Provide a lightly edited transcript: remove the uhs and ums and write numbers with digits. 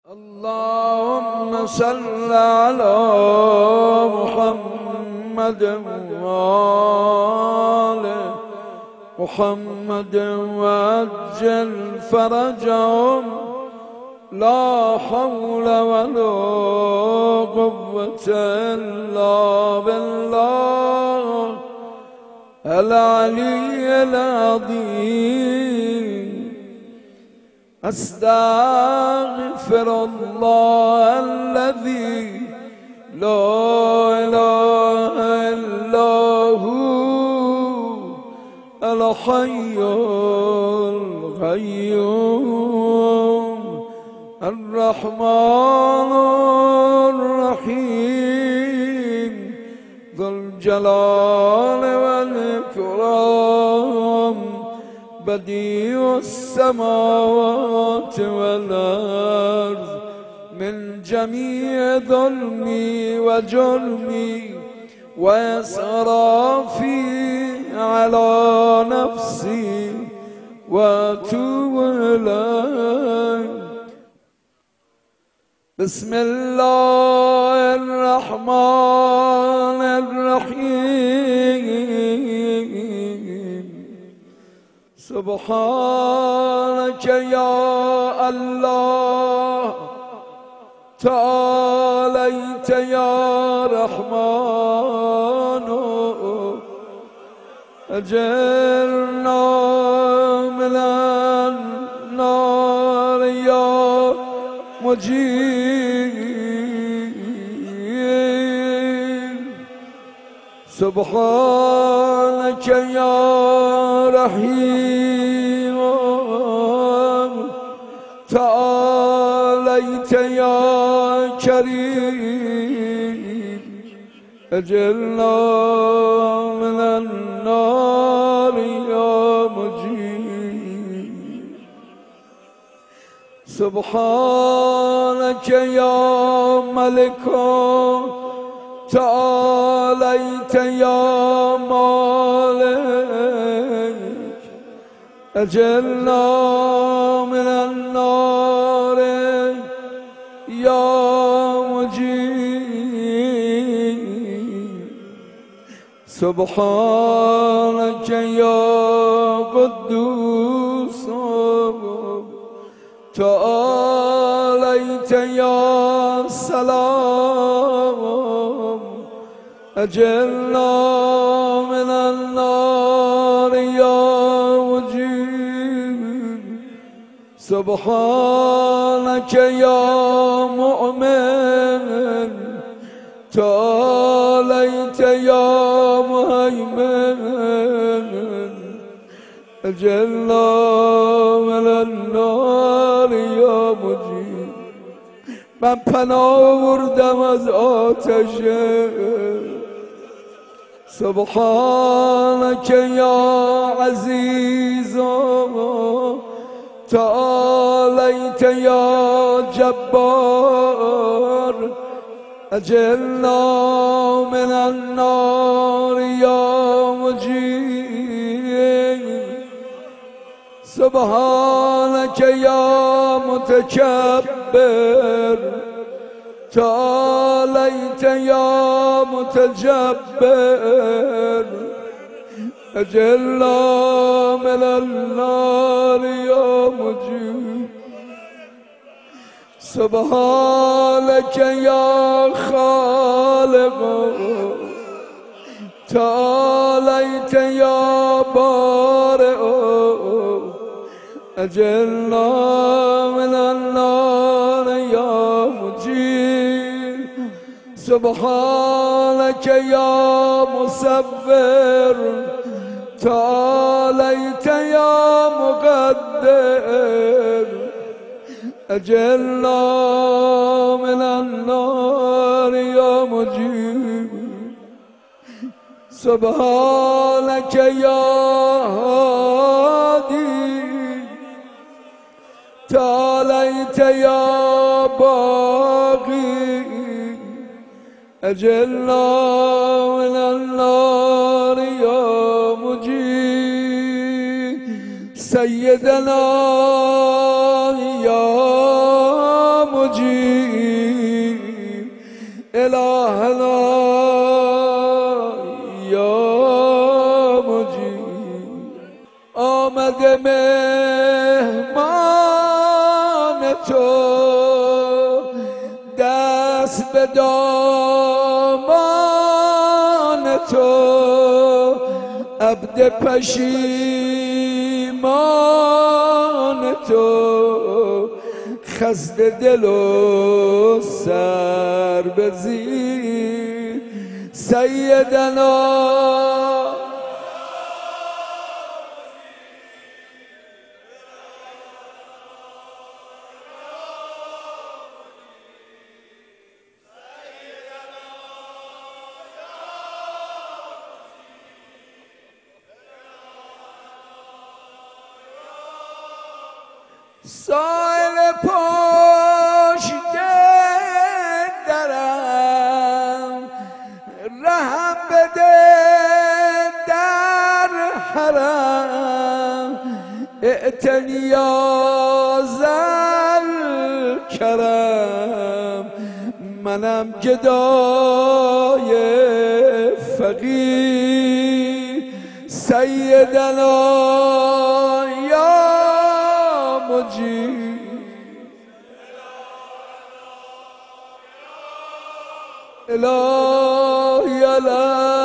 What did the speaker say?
اللهم صل على محمد وآل محمد وعجل فرجهم لا حول ولا قوة إلا بالله العلي العظيم. أستغفر الله الذي لا إله إلا هو الحي القيوم الرحمن الرحيم ذو الجلال والإكرام بديع السماوات والأرض من جميع ظلمي وجرمي وإسرافي على نفسي وأتوب إليه. بسم الله الرحمن الرحيم. سبحانك يا الله تعاليت يا رحمن أجرنا من النار يا مجيب. سبحانك يا رحيم تعاليت يا كريم أجرنا من النار يا مجيب. سبحانك يا ملك تعاليت يا مالك أجرنا من النار يا مجيب. سبحانك يا قدوس تعاليت يا سلام أجرنا من النار يا مجيب. سبحانك يا مؤمن تعاليت يا مهيمن أجرنا من النار يا مجيب. من پناه آوردم از آتش. سبحانك يا عزيز تعاليت يا جبار أجرنا من النار يا مجيب. سبحانك يا متكبر تعاليت يا متجبر أجرنا من النار يا مجيب. سبحانك يا خالق تعاليت يا بارئ أجرنا من النار يا مجيب. سبحانك يا مصور تعاليت يا مقدر أجرنا من النار يا مجيب. سبحانك يا هادي تعاليت يا باقي أجرنا من النار يا مجيب. سيدنا يا مجيب تو دست به دامان تو عبد پشیمان تو خسته دل و سر به زیر سیدنا سایل پشت درم رحم بده در حرم اعتنی یا ذل کرم منم گدای فقیر سیدنا یا مجیب الهی